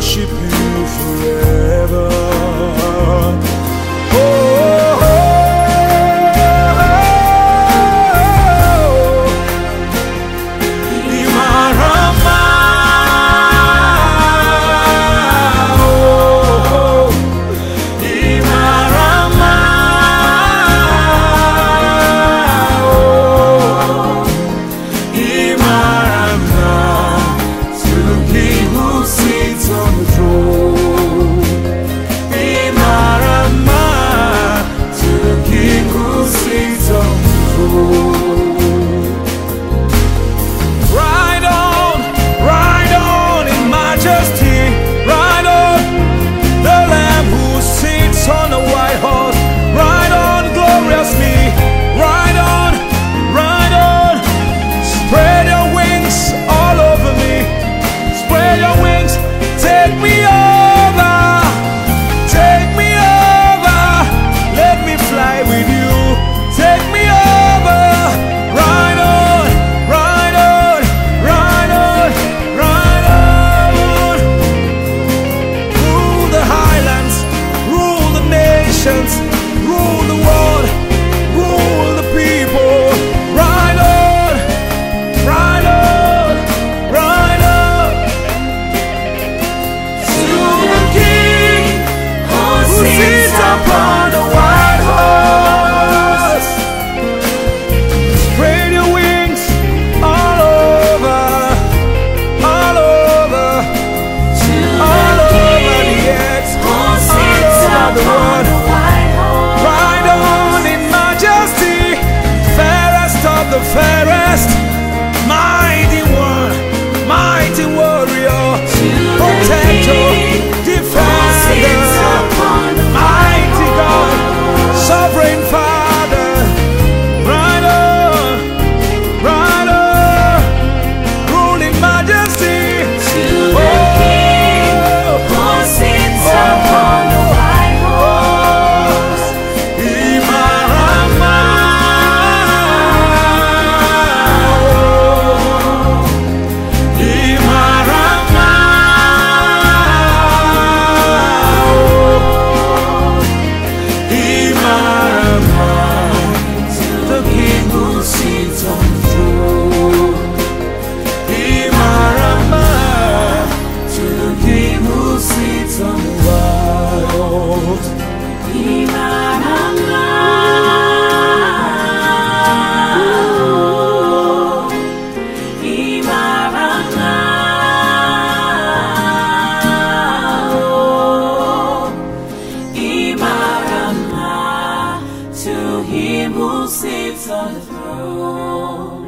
worship you forever. Rule the world, rule the people. Ride on, ride on, ride on. To the King who sits upon the white horse. Spread your wings all over, all over, all over the earth, all over the world. The fairest, mighty one, mighty warrior, protector, defender, mighty God, sovereign Father. Ride on, ruling majesty. To the King who sits upon the white horse. To him who sits on the throne.